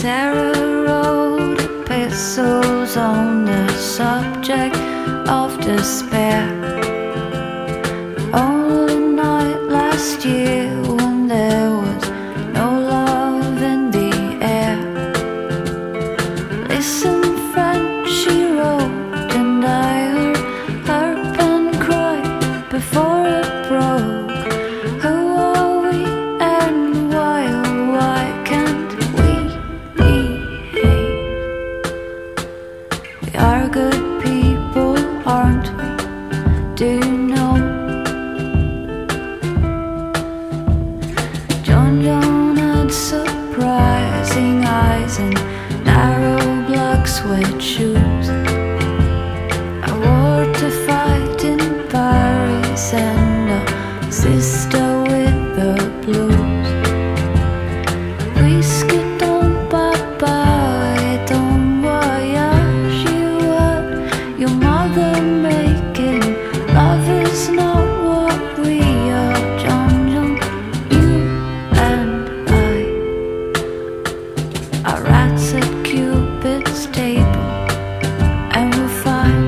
Sarah wrote epistles on the subject of despair. On a night last year when there was no love in the air. Listen, friend, she wrote, and I heard her pen cry before it broke. Who are we and why, oh why can't we behave? We are good people, aren't we? Do you know? John had surprising eyes and narrow black suede shoes. I wore to fight in Paris and a sister with the blues. Whiskey don't papa et ton voyage. You heard your mother making love is not what we are, John, you and I are rats at Cupid's table, and we're fine.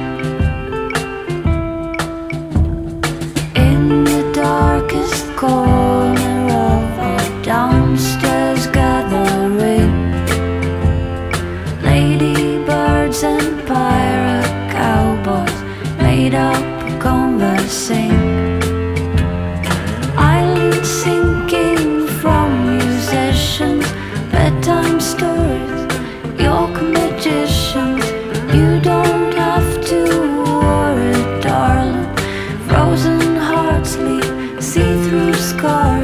In the darkest corner of our downstairs gathering, ladybirds and pirate cowboys made up conversing. Islands sinking from musicians, bedtime stories, York magicians. You don't have to worry, darling. Frozen hearts leave see-through scars.